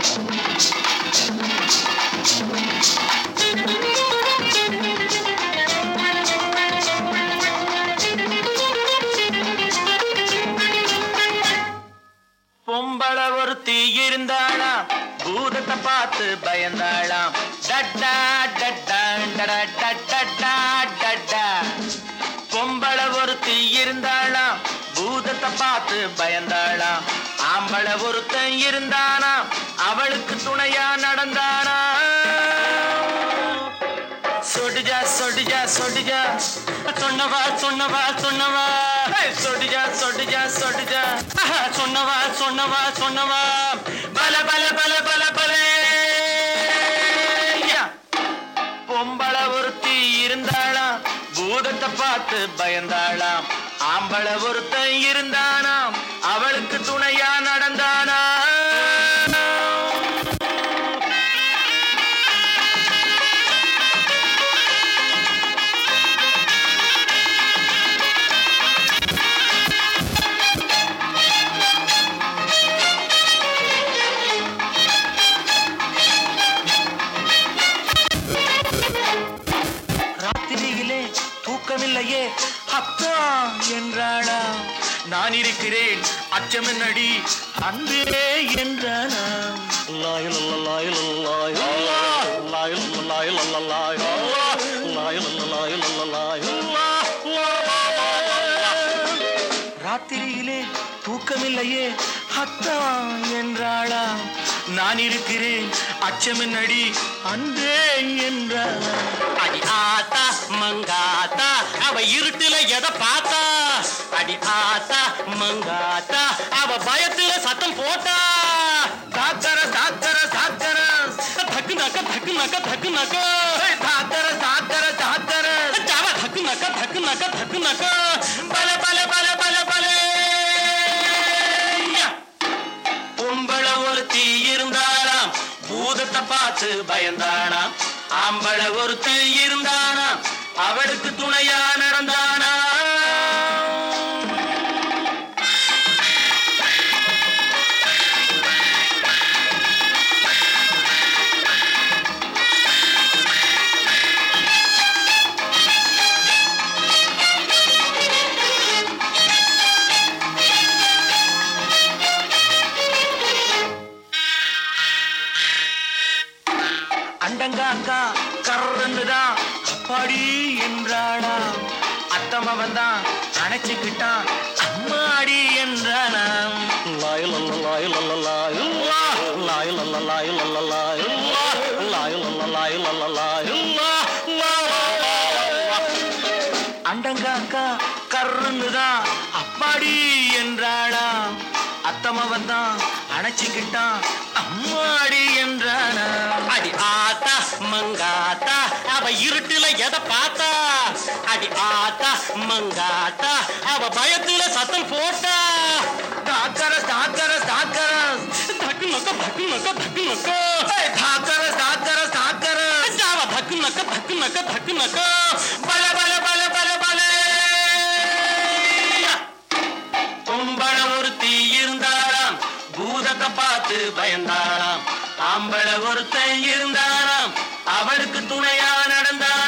பொம்பள ஒருத்தி இருந்தாளாம் பூதத்தை பார்த்து பயந்தாளாம் டட்டா டட்டா டடா டட்டா டட்டா. பொம்பள ஒருத்தி இருந்தாளாம் பூதத்தை பார்த்து பயந்தாளாம். ஆம்பள ஒருத்தன் இருந்தானா அவளுக்கு துணையா நடந்தானா. சொடிஜா சொடிஜா சொடிஜா சொன்னவா சொன்னவா சொன்னவா சொடிஜா சொடிஜா சொடிஜா சொன்னவா சொன்னவா சொன்னவா பல பல பல பல பல. பொம்பள ஒருத்தி இருந்தாளாம் பூதத்தை பார்த்து பயந்தாளாம். ஆம்பள ஒருத்தன் இருந்தானாம் அவளுக்கு துணையா நடந்தானா. தூக்கமில்லையே அத்தா என்றாளா. நான் இருக்கிறேன் அச்சமென்னடி அன்பே என்றானா. ராத்திரியிலே தூக்கமில்லையே அத்தா என்றாளா. நான் இருக்கிறேன் அச்சமென்னடி அன்பே என்றானா. அடி ஆத்தா மங்காத்தா அவ இருட்டுல எதை பார்த்தா. அடி ஆத்தா மங்காத்தா அவ பயத்துல சத்தம் போட்டா. சாக்கர சாக்கர சாக்கர தக்கு நக்க தக்கு நக்க தக்கு நக்க சாக்கர சாக்கர சாக்கர ஜாவ தக்கு நக்க தக்கு நக்க தக்கு நக்க பல பல பல பல பல. பொம்பள ஒருத்தி இருந்தாளாம் பூதத்தை பார்த்து பயந்தானாம். ஆம்பள ஒருத்தன் இருந்தானா அவளுக்கு துணையா நடந்தானா. அண்டங்காக்கா கர்றன்னுதான் அப்பாடி என்றானா. அத்தமவன் தான் அணைச்சுக்கிட்டான் அம்மாடி என்றானா. அண்டங்காக்கா கர்றன்னுதான் அப்பாடி என்றாளா. அத்தமவன் தான் அணைச்சுக்கிட்டான் அம்மாடி என்றானா. அடி ஆத்தா மங்காத்தா அவ இருட்டுல எதை பார்த்தா. அடி ஆத்தா மங்காத்தா அவ பயத்துல சத்தம் போட்டா. தாக்கர தாக்கர தாக்கர தக்கு நக்க தக்கு நக்க தக்கு நக்க தாக்கர தாக்கர தாக்கர ஜாவ தக்கு நக்க தக்கு நக்க தக்கு நக்க பல பல பல பல பல. பொம்பள ஒருத்தி இருந்தாளாம் பூதத்தை பார்த்து பயந்தாளாம். ஆம்பள ஒருத்தன் இருந்தானாம் அவளுக்கு துணையா நடந்தான்.